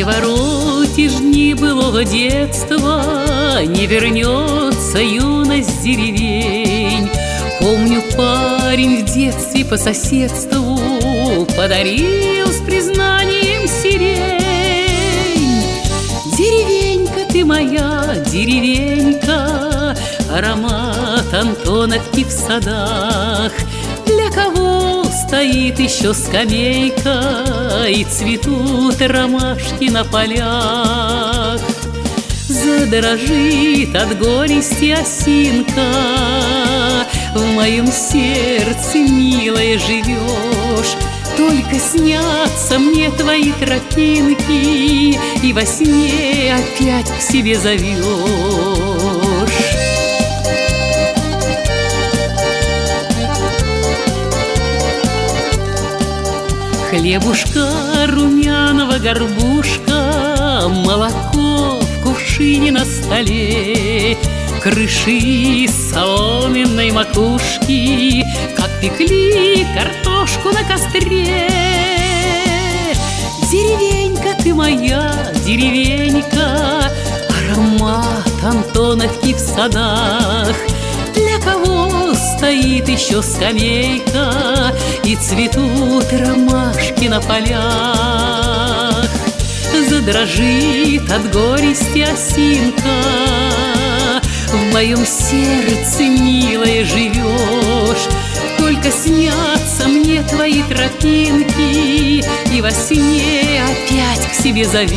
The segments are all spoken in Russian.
Не воротишь дни былого детства, не вернется юность деревень. Помню, парень в детстве по соседству подарил с признанием сирень. Деревенька ты моя, деревенька, аромат Антоновки в садах. Для кого стоит еще скамейка и цветут ромашки на полях? Задорожит от горести осинка, в моем сердце, милая, живешь. Только снятся мне твои тропинки, и во сне опять к себе зовешь. Хлебушка румяного горбушка, молоко в кувшине на столе, крыши соломенной макушки, как пекли картошку на костре. Деревенька ты моя, деревенька, аромат Антоновки в садах. Для кого стоит еще скамейка и цветут ромашки на полях? Задрожит от горести осинка, в моем сердце, милая, живешь. Только снятся мне твои тропинки, и во сне опять к себе зовешь.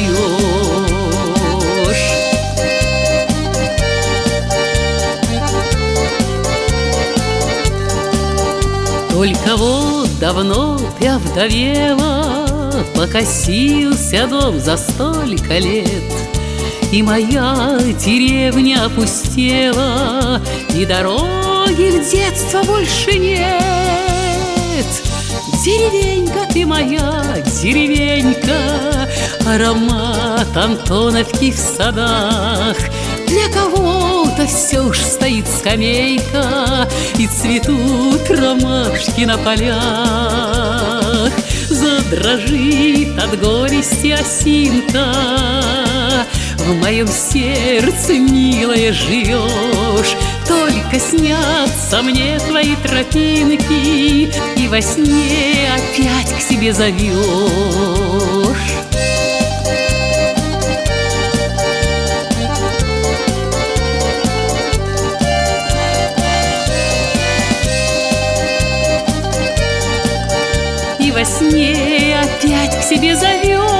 Только вот давно ты овдовела, покосился дом за столько лет, и моя деревня опустела, и дороги в детство больше нет. Деревенька ты моя, деревенька, аромат Антоновки в садах. Для кого-то все уж стоит скамейка, и цветут ромашки на полях. Задрожит от горести осинка, в моем сердце, милая, живешь. Только снятся мне твои тропинки, и во сне опять к себе зовешь. И во сне опять к себе зовешь.